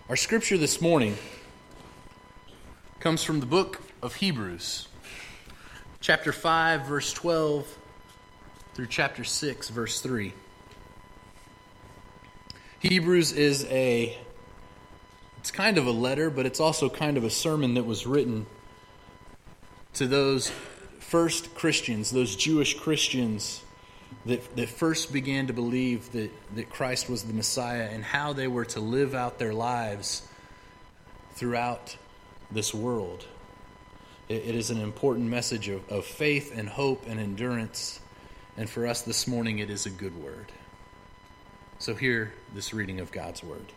Our scripture this morning comes from the book of Hebrews, chapter 5, verse 12 through chapter 6, verse 3. Hebrews is it's kind of a letter, but it's also kind of a sermon that was written to those first Christians, those Jewish Christians that first began to believe that Christ was the Messiah and how they were to live out their lives throughout this world. It is an important message of faith and hope and endurance, and for us this morning it is a good word. So hear this reading of God's word.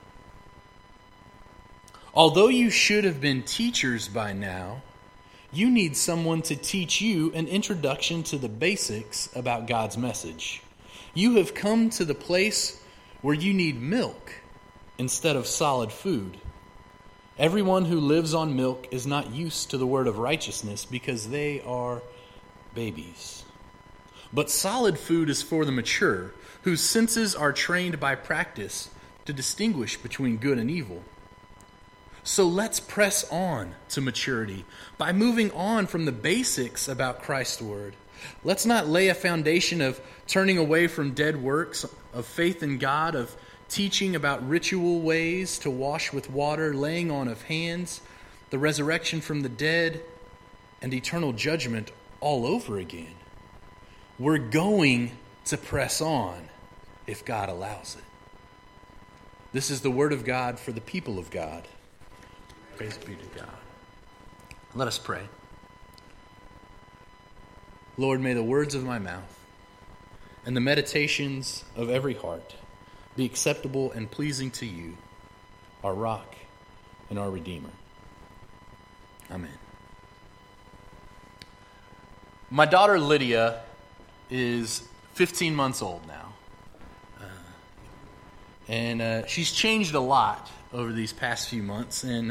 Although you should have been teachers by now, you need someone to teach you an introduction to the basics about God's message. You have come to the place where you need milk instead of solid food. Everyone who lives on milk is not used to the word of righteousness because they are babies. But solid food is for the mature, whose senses are trained by practice to distinguish between good and evil. So let's press on to maturity by moving on from the basics about Christ's word. Let's not lay a foundation of turning away from dead works, of faith in God, of teaching about ritual ways to wash with water, laying on of hands, the resurrection from the dead, and eternal judgment all over again. We're going to press on if God allows it. This is the word of God for the people of God. Praise be to God. Let us pray. Lord, may the words of my mouth and the meditations of every heart be acceptable and pleasing to you, our rock and our Redeemer. Amen. My daughter Lydia is 15 months old now. And she's changed a lot over these past few months. And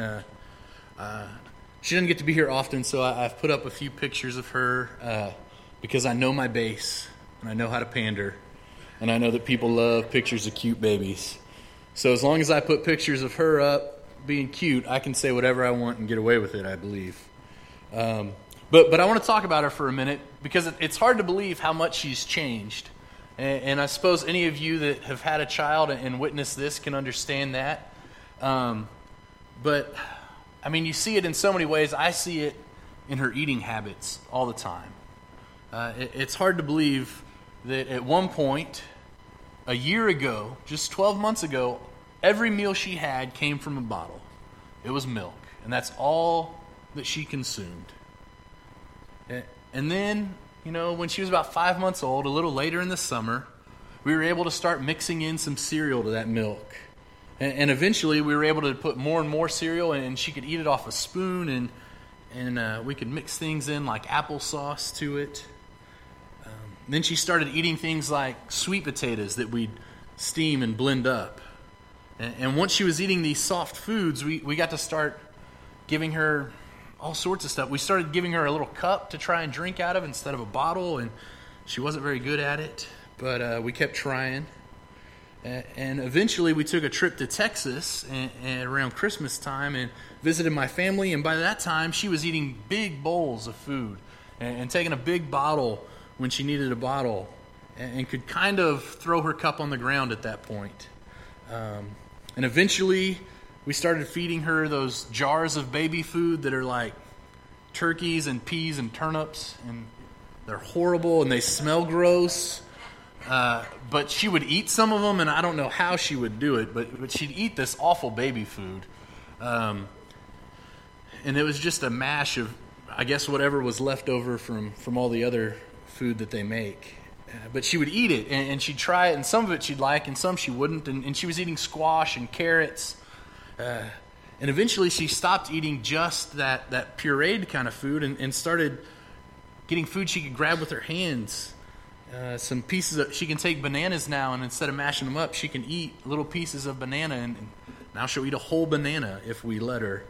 she doesn't get to be here often, so I've put up a few pictures of her because I know my base and I know how to pander. And I know that people love pictures of cute babies. So as long as I put pictures of her up being cute, I can say whatever I want and get away with it, I believe. But I want to talk about her for a minute because it's hard to believe how much she's changed. And I suppose any of you that have had a child and witnessed this can understand that. But, I mean, you see it in so many ways. I see it in her eating habits all the time. It's hard to believe that at one point, a year ago, just 12 months ago, every meal she had came from a bottle. It was milk, and that's all that she consumed. And then, when she was about 5 months old, a little later in the summer, we were able to start mixing in some cereal to that milk. And eventually we were able to put more and more cereal, and she could eat it off a spoon, and we could mix things in like applesauce to it. Then she started eating things like sweet potatoes that we'd steam and blend up. And once she was eating these soft foods, we got to start giving her all sorts of stuff. We started giving her a little cup to try and drink out of instead of a bottle, and she wasn't very good at it, but we kept trying. And eventually we took a trip to Texas and around Christmas time and visited my family, and by that time she was eating big bowls of food and taking a big bottle when she needed a bottle and could kind of throw her cup on the ground at that point. And eventually we started feeding her those jars of baby food that are like turkeys and peas and turnips, and they're horrible and they smell gross. But she would eat some of them, and I don't know how she would do it, but she'd eat this awful baby food. And it was just a mash of, I guess, whatever was left over from all the other food that they make. But she would eat it, and she'd try it, and some of it she'd like, and some she wouldn't. And she was eating squash and carrots. And eventually she stopped eating just that pureed kind of food and started getting food she could grab with her hands. Some pieces of, she can take bananas now, and instead of mashing them up, she can eat little pieces of banana, and now she'll eat a whole banana if we let her.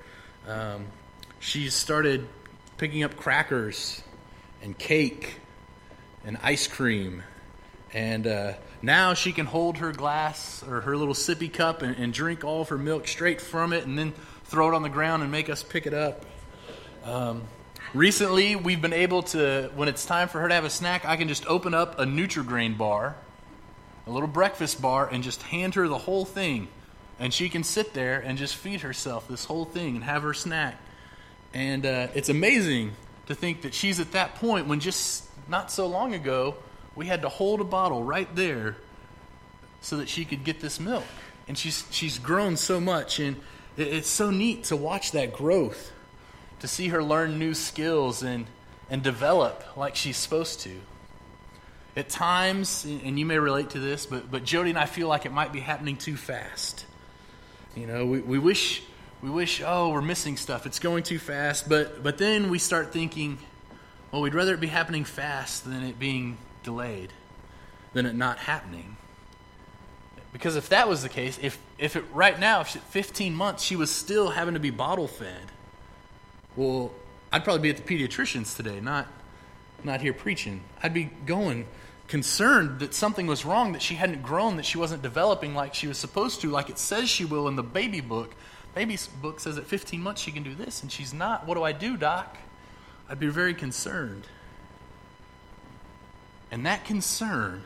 She started picking up crackers and cake and ice cream, and Now she can hold her glass or her little sippy cup and drink all of her milk straight from it and then throw it on the ground and make us pick it up. Recently, we've been able to, when it's time for her to have a snack, I can just open up a Nutri-Grain bar, a little breakfast bar, and just hand her the whole thing. And she can sit there and just feed herself this whole thing and have her snack. And it's amazing to think that she's at that point when just not so long ago, we had to hold a bottle right there so that she could get this milk. And she's grown so much, and it's so neat to watch that growth, to see her learn new skills and develop like she's supposed to. At times, and you may relate to this, but Jody and I feel like it might be happening too fast. You know, we wish, oh, we're missing stuff. It's going too fast. But then we start thinking, well, we'd rather it be happening fast than it being delayed, than it not happening. Because if that was the case, if it right now, if 15 months, she was still having to be bottle fed, well, I'd probably be at the pediatrician's today, not here preaching. I'd be going concerned that something was wrong, that she hadn't grown, that she wasn't developing like she was supposed to, like it says she will in the baby book. Baby's book says at 15 months she can do this, and she's not. What do I do, doc? I'd be very concerned. And that concern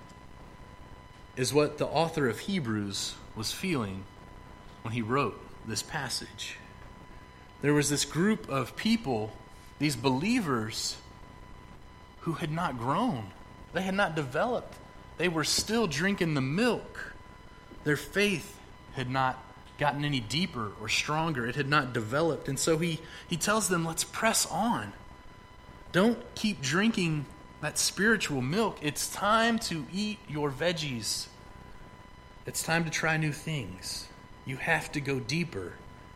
is what the author of Hebrews was feeling when he wrote this passage. There was this group of people, these believers, who had not grown. They had not developed. They were still drinking the milk. Their faith had not gotten any deeper or stronger. It had not developed. And so he tells them, let's press on. Don't keep drinking that spiritual milk. It's time to eat your veggies. It's time to try new things. You have to go deeper.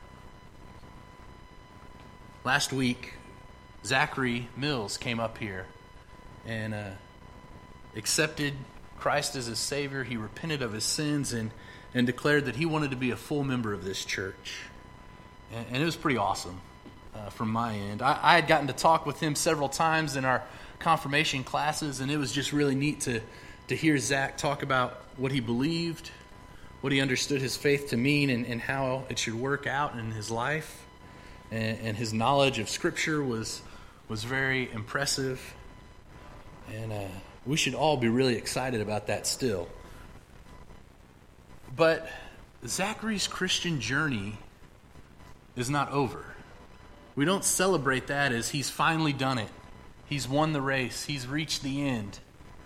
Last week, Zachary Mills came up here and accepted Christ as his Savior. He repented of his sins and declared that he wanted to be a full member of this church. And it was pretty awesome from my end. I had gotten to talk with him several times in our confirmation classes, and it was just really neat to hear Zach talk about what he believed, what he understood his faith to mean, and how it should work out in his life. And his knowledge of Scripture was very impressive. And we should all be really excited about that still. But Zachary's Christian journey is not over. We don't celebrate that as he's finally done it. He's won the race. He's reached the end.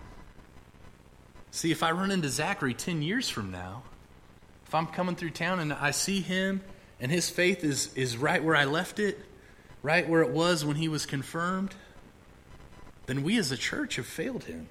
See, if I run into Zachary 10 years from now, if I'm coming through town and I see him and his faith is right where I left it, right where it was when he was confirmed, then we as a church have failed him.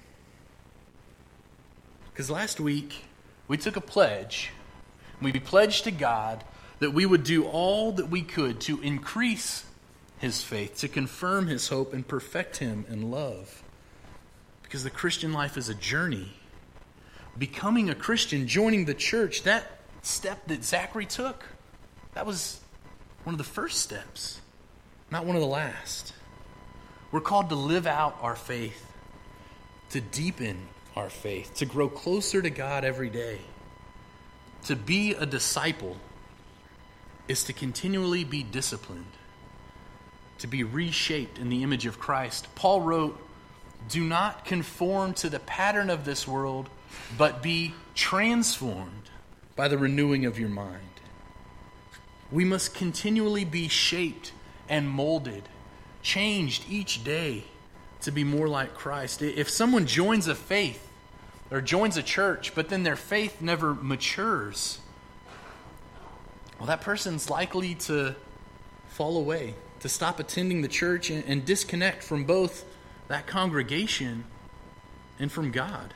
Because last week, we took a pledge. We pledged to God that we would do all that we could to increase his faith, to confirm his hope, and perfect him in love. Because the Christian life is a journey. Becoming a Christian, joining the church, that step that Zachary took, that was one of the first steps, not one of the last. We're called to live out our faith, to deepen our faith, to grow closer to God every day. To be a disciple is to continually be disciplined, to be reshaped in the image of Christ. Paul wrote, "Do not conform to the pattern of this world, but be transformed by the renewing of your mind." We must continually be shaped and molded, changed each day to be more like Christ. If someone joins a faith or joins a church, but then their faith never matures, well, that person's likely to fall away, to stop attending the church and disconnect from both that congregation and from God.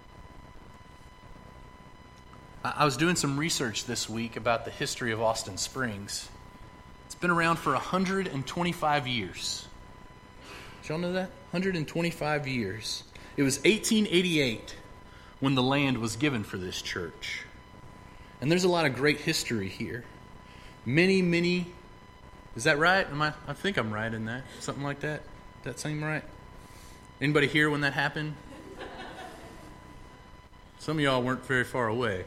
I was doing some research this week about the history of Austin Springs. It's been around for 125 years. Did y'all know that? 125 years. It was 1888 when the land was given for this church. And there's a lot of great history here. Many, is that right? I think I'm right in that. Something like that? Does that seem right? Anybody here when that happened? Some of y'all weren't very far away.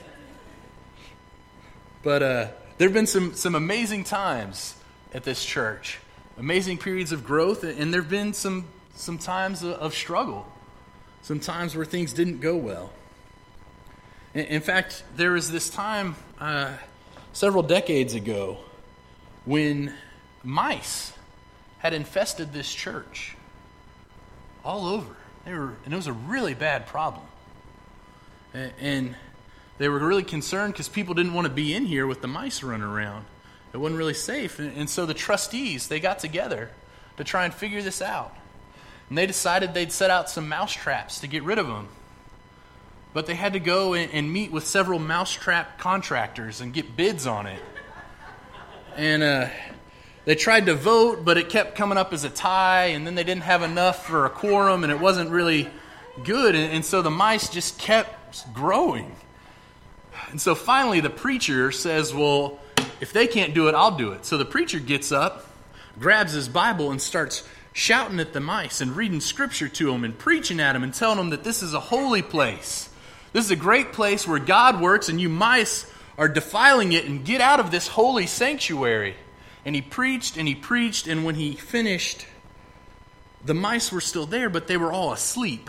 But there have been some amazing times at this church, amazing periods of growth, and there have been some times of struggle, some times where things didn't go well. In fact, there was this time several decades ago when mice had infested this church all over. And it was a really bad problem. And they were really concerned because people didn't want to be in here with the mice running around. It wasn't really safe. And so the trustees, they got together to try and figure this out. And they decided they'd set out some mouse traps to get rid of them. But they had to go and meet with several mousetrap contractors and get bids on it. And they tried to vote, but it kept coming up as a tie, and then they didn't have enough for a quorum, and it wasn't really good. And so the mice just kept growing. And so finally the preacher says, well, if they can't do it, I'll do it. So the preacher gets up, grabs his Bible, and starts shouting at the mice and reading scripture to them and preaching at them and telling them that this is a holy place. This is a great place where God works, and you mice are defiling it, and get out of this holy sanctuary. And he preached, and when he finished, the mice were still there, but they were all asleep.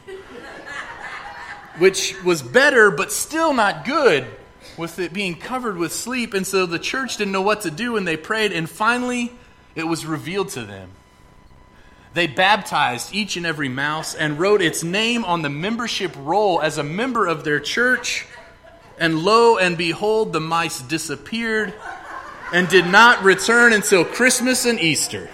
Which was better, but still not good, with it being covered with sleep. And so the church didn't know what to do, and they prayed, and finally it was revealed to them. They baptized each and every mouse and wrote its name on the membership roll as a member of their church. And lo and behold, the mice disappeared and did not return until Christmas and Easter.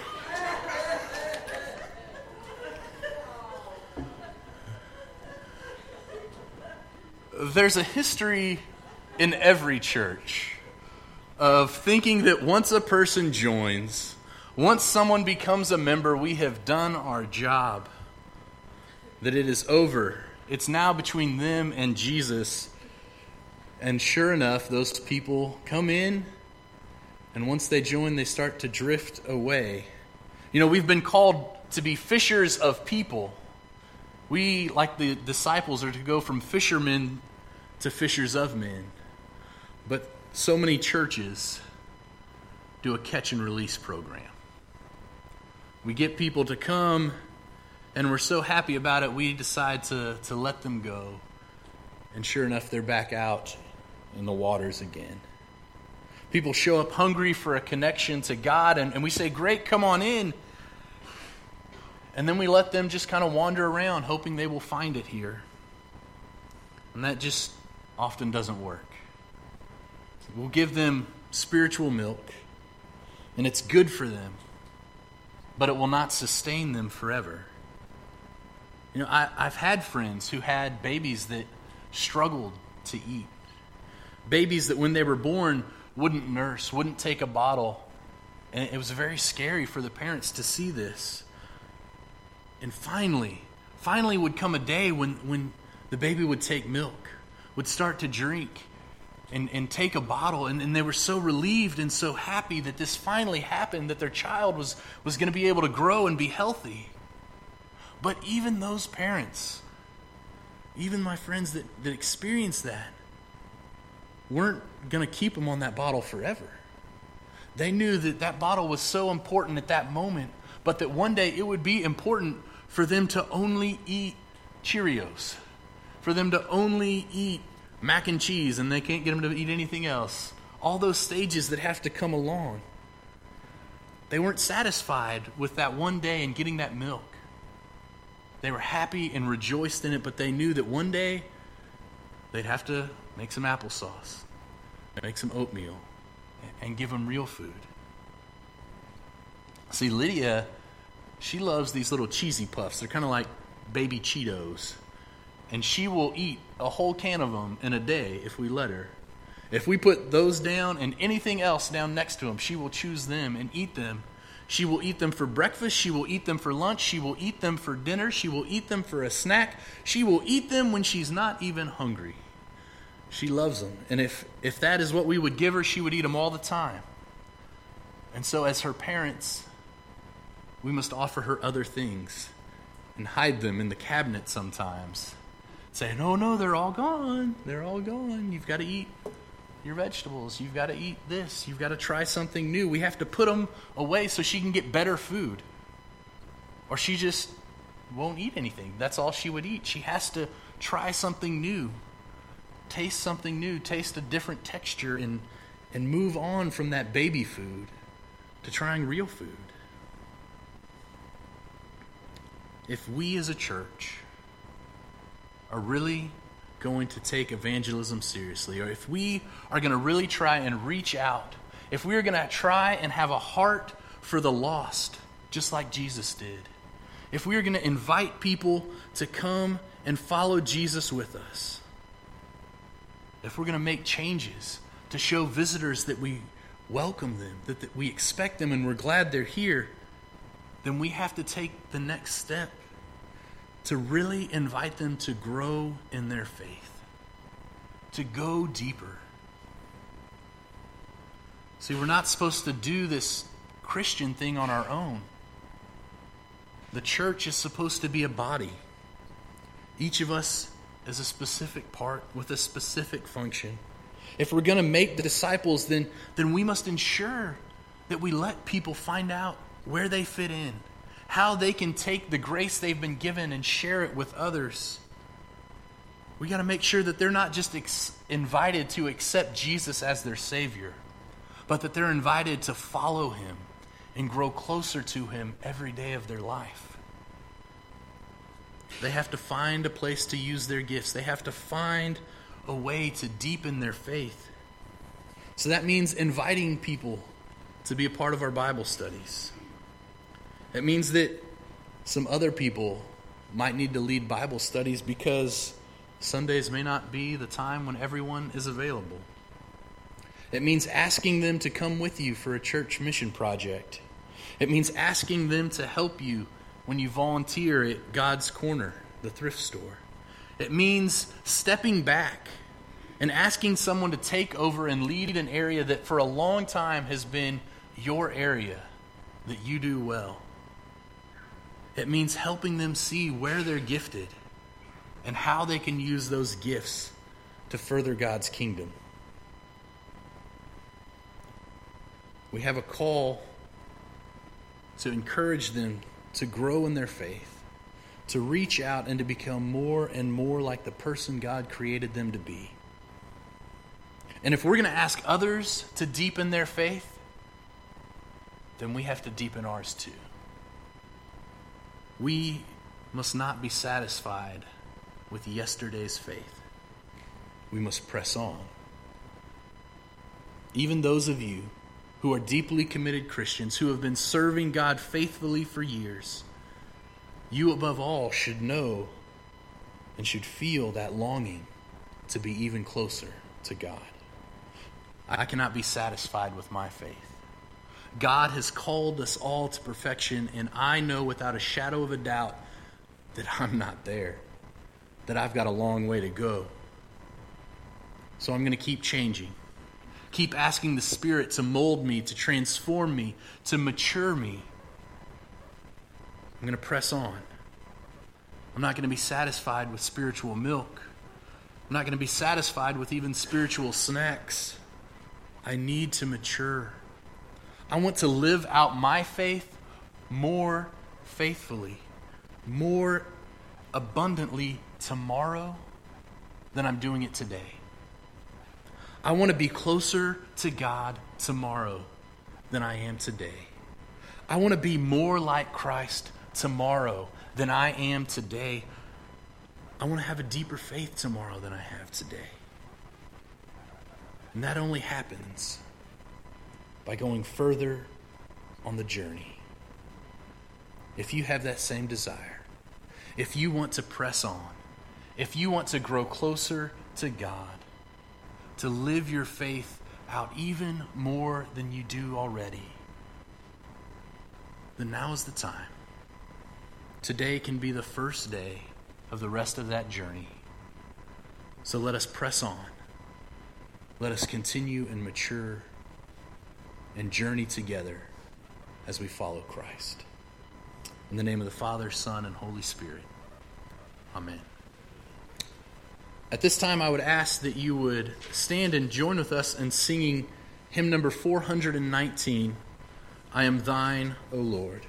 There's a history in every church of thinking that once a person joins, once someone becomes a member, we have done our job, that it is over. It's now between them and Jesus. And sure enough, those people come in, and once they join, they start to drift away. You know, we've been called to be fishers of people. We, like the disciples, are to go from fishermen to fishers of men. But so many churches do a catch and release program. We get people to come, and we're so happy about it, we decide to let them go. And sure enough, they're back out in the waters again. People show up hungry for a connection to God, and we say, great, come on in. And then we let them just kind of wander around, hoping they will find it here. And that just often doesn't work. We'll give them spiritual milk, and it's good for them, but it will not sustain them forever. You know, I've had friends who had babies that struggled to eat. Babies that when they were born wouldn't nurse, wouldn't take a bottle. And it was very scary for the parents to see this. And finally would come a day when the baby would take milk, would start to drink and take a bottle. And they were so relieved and so happy that this finally happened, that their child was going to be able to grow and be healthy. But even those parents, even my friends that experienced that, weren't going to keep them on that bottle forever. They knew that bottle was so important at that moment, but that one day it would be important for them to only eat Cheerios, for them to only eat mac and cheese, and they can't get them to eat anything else. All those stages that have to come along. They weren't satisfied with that one day and getting that milk. They were happy and rejoiced in it, but they knew that one day they'd have to make some applesauce, make some oatmeal, and give them real food. See, Lydia, she loves these little cheesy puffs. They're kind of like baby Cheetos. And she will eat a whole can of them in a day if we let her. If we put those down and anything else down next to them, she will choose them and eat them. She will eat them for breakfast. She will eat them for lunch. She will eat them for dinner. She will eat them for a snack. She will eat them when she's not even hungry. She loves them. And if that is what we would give her, she would eat them all the time. And so as her parents, we must offer her other things and hide them in the cabinet sometimes saying, "Oh no, they're all gone. They're all gone. You've got to eat your vegetables. You've got to eat this. You've got to try something new." We have to put them away so she can get better food. Or she just won't eat anything. That's all she would eat. She has to try something new, taste something new, taste a different texture, and move on from that baby food to trying real food. If we as a church are really going to take evangelism seriously, or if we are going to really try and reach out, if we are going to try and have a heart for the lost, just like Jesus did, if we are going to invite people to come and follow Jesus with us, if we're going to make changes to show visitors that we welcome them, that we expect them and we're glad they're here, then we have to take the next step to really invite them to grow in their faith, to go deeper. See, we're not supposed to do this Christian thing on our own. The church is supposed to be a body. Each of us is a specific part with a specific function. If we're going to make the disciples, then we must ensure that we let people find out where they fit in, how they can take the grace they've been given and share it with others. We got to make sure that they're not just invited to accept Jesus as their Savior, but that they're invited to follow Him and grow closer to Him every day of their life. They have to find a place to use their gifts. They have to find a way to deepen their faith. So that means inviting people to be a part of our Bible studies. It means that some other people might need to lead Bible studies because Sundays may not be the time when everyone is available. It means asking them to come with you for a church mission project. It means asking them to help you when you volunteer at God's Corner, the thrift store. It means stepping back and asking someone to take over and lead an area that for a long time has been your area that you do well. It means helping them see where they're gifted and how they can use those gifts to further God's kingdom. We have a call to encourage them to grow in their faith, to reach out and to become more and more like the person God created them to be. And if we're going to ask others to deepen their faith, then we have to deepen ours too. We must not be satisfied with yesterday's faith. We must press on. Even those of you who are deeply committed Christians, who have been serving God faithfully for years, you above all should know and should feel that longing to be even closer to God. I cannot be satisfied with my faith. God has called us all to perfection, and I know without a shadow of a doubt that I'm not there, that I've got a long way to go. So I'm going to keep changing, keep asking the Spirit to mold me, to transform me, to mature me. I'm going to press on. I'm not going to be satisfied with spiritual milk. I'm not going to be satisfied with even spiritual snacks. I need to mature. I want to live out my faith more faithfully, more abundantly tomorrow than I'm doing it today. I want to be closer to God tomorrow than I am today. I want to be more like Christ tomorrow than I am today. I want to have a deeper faith tomorrow than I have today. And that only happens by going further on the journey. If you have that same desire, if you want to press on, if you want to grow closer to God, to live your faith out even more than you do already, then now is the time. Today can be the first day of the rest of that journey. So let us press on. Let us continue and mature and journey together as we follow Christ. In the name of the Father, Son, and Holy Spirit. Amen. At this time, I would ask that you would stand and join with us in singing hymn number 419, I Am Thine, O Lord.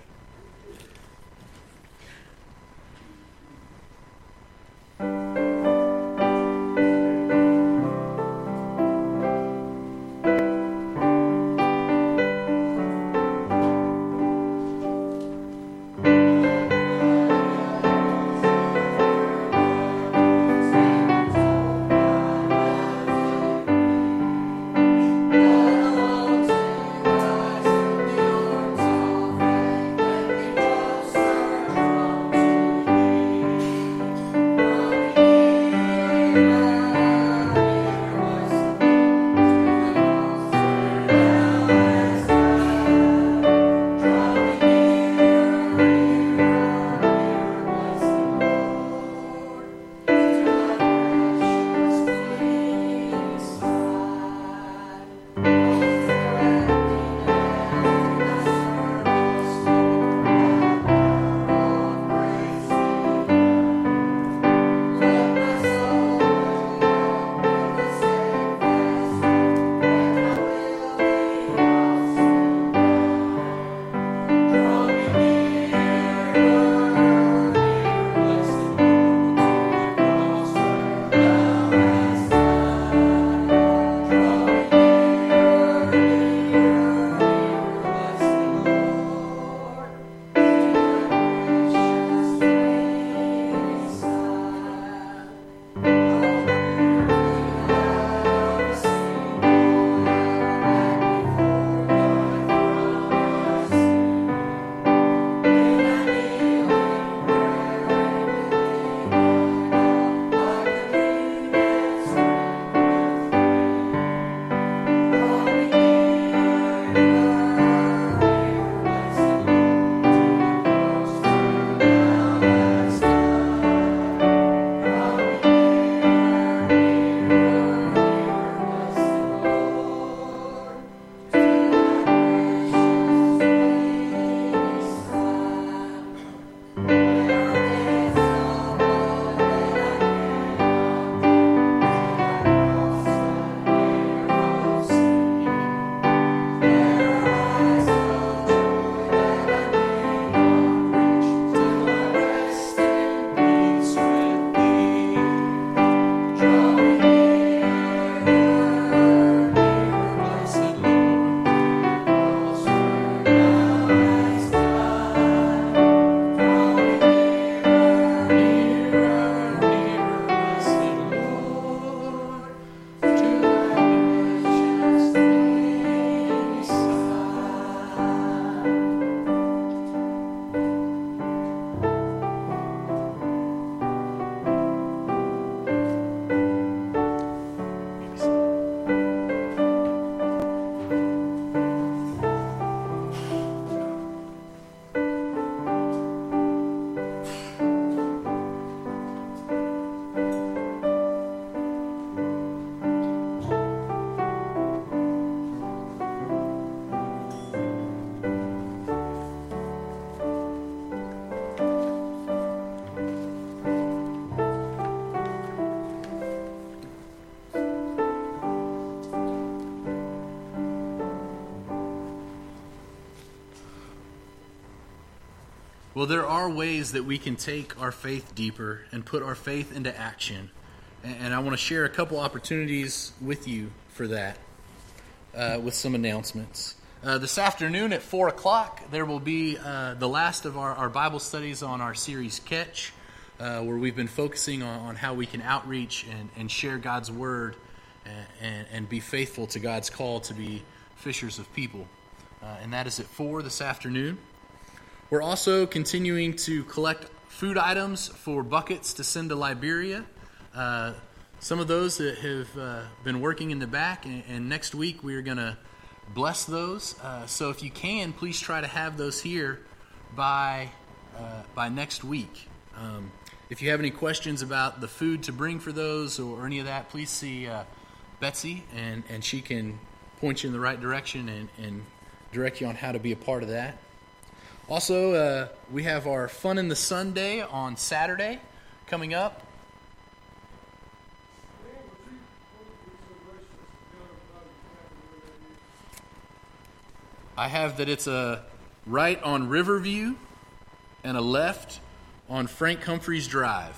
Well, there are ways that we can take our faith deeper and put our faith into action. And I want to share a couple opportunities with you for that with some announcements. This afternoon at 4 o'clock, there will be the last of our Bible studies on our series Catch, where we've been focusing on how we can outreach and share God's Word and be faithful to God's call to be fishers of people. And that is at 4 this afternoon. We're also continuing to collect food items for buckets to send to Liberia. Some of those that have been working in the back, and next week we are going to bless those. So if you can, please try to have those here by next week. If you have any questions about the food to bring for those or any of that, please see Betsy, and she can point you in the right direction and direct you on how to be a part of that. Also, we have our Fun in the Sun Day on Saturday coming up. I have that it's a right on Riverview and a left on Frank Humphreys Drive.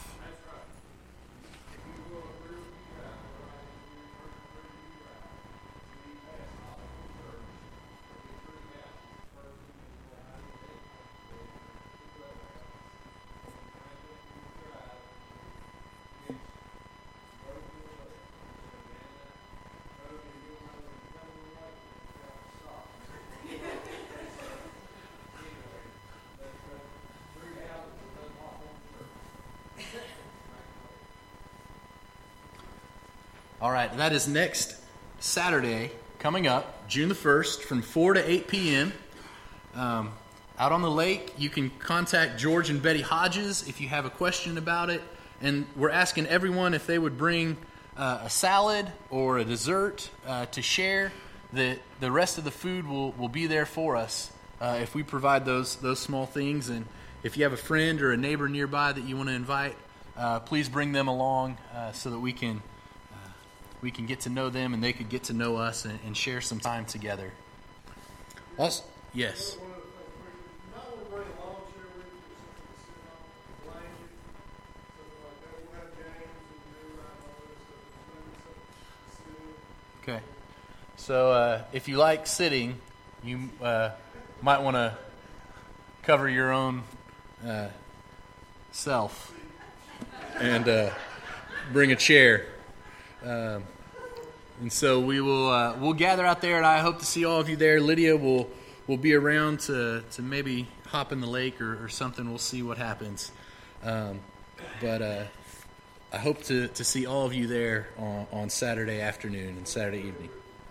All right, that is next Saturday coming up, June the 1st, from 4 to 8 p.m. Out on the lake. You can contact George and Betty Hodges if you have a question about it. And we're asking everyone if they would bring a salad or a dessert to share. The rest of the food will be there for us if we provide those small things. And if you have a friend or a neighbor nearby that you want to invite, please bring them along so that we can get to know them and they could get to know us and share some time together. Also, yes. Okay. So if you like sitting, you might want to cover your own self and bring a chair. And so we'll gather out there, and I hope to see all of you there. Lydia will be around to maybe hop in the lake or something. We'll see what happens. But I hope to see all of you there on Saturday afternoon and Saturday evening.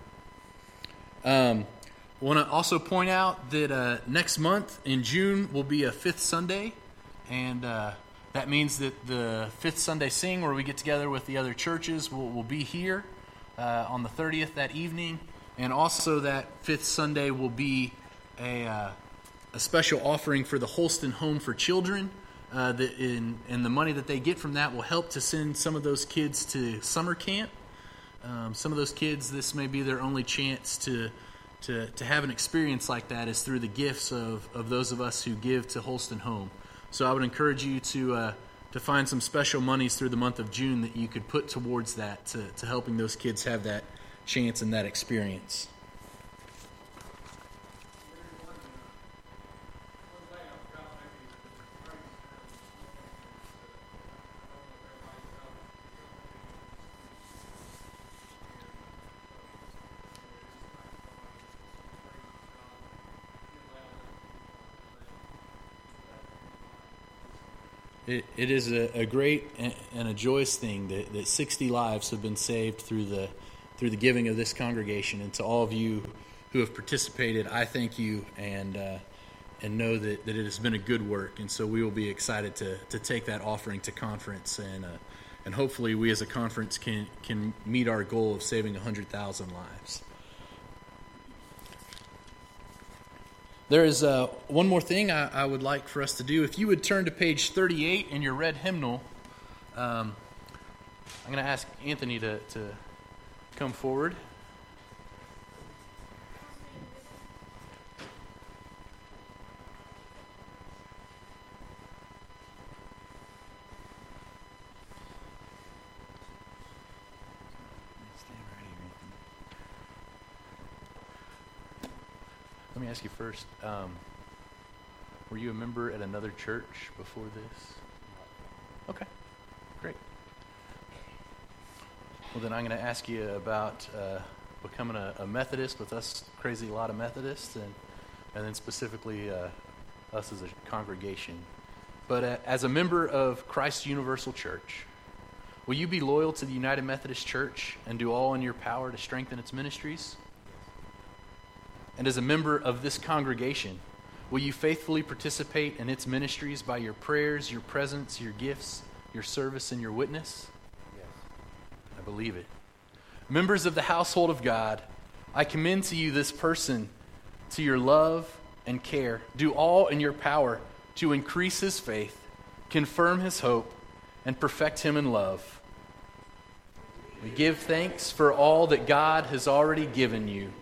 I want to also point out that next month in June will be a fifth Sunday, and that means that the fifth Sunday Sing, where we get together with the other churches, will be here on the 30th that evening. And also that fifth Sunday will be a special offering for the Holston Home for Children. And the money that they get from that will help to send some of those kids to summer camp. Some of those kids, this may be their only chance to have an experience like that is through the gifts of those of us who give to Holston Home. So I would encourage you to find some special monies through the month of June that you could put towards that to helping those kids have that chance and that experience. It is a great and a joyous thing that 60 lives have been saved through the giving of this congregation. And to all of you who have participated, I thank you and know that it has been a good work. And so we will be excited to take that offering to conference, and hopefully we as a conference can meet our goal of saving 100,000 lives. There is one more thing I would like for us to do. If you would turn to page 38 in your red hymnal, I'm going to ask Anthony to come forward. Let me ask you first, were you a member at another church before this? Okay, great. Well, then I'm going to ask you about becoming a Methodist with us, crazy a lot of Methodists, and then specifically us as a congregation. But as a member of Christ Universal Church, will you be loyal to the United Methodist Church and do all in your power to strengthen its ministries? And as a member of this congregation, will you faithfully participate in its ministries by your prayers, your presence, your gifts, your service, and your witness? Yes. I believe it. Members of the household of God, I commend to you this person, to your love and care. Do all in your power to increase his faith, confirm his hope, and perfect him in love. We give thanks for all that God has already given you,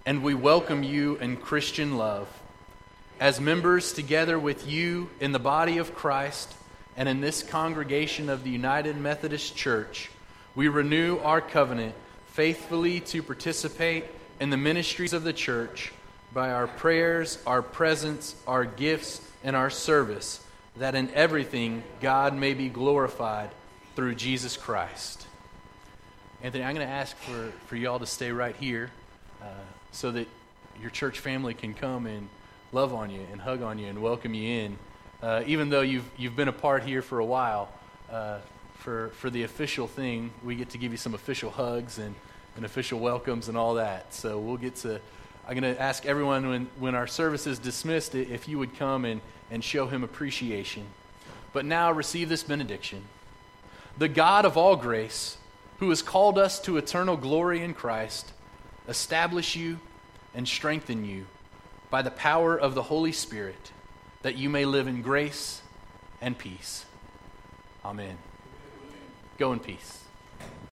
and we welcome you in Christian love. As members together with you in the body of Christ and in this congregation of the United Methodist Church, we renew our covenant faithfully to participate in the ministries of the church by our prayers, our presence, our gifts, and our service, that in everything God may be glorified through Jesus Christ. Anthony, I'm going to ask for y'all to stay right here so that your church family can come and love on you and hug on you and welcome you in. Even though you've been apart here for a while, for the official thing, we get to give you some official hugs and official welcomes and all that. So we'll get to, I'm going to ask everyone when our service is dismissed if you would come and show him appreciation. But now receive this benediction. The God of all grace, who has called us to eternal glory in Christ, establish you and strengthen you by the power of the Holy Spirit, that you may live in grace and peace. Amen. Go in peace.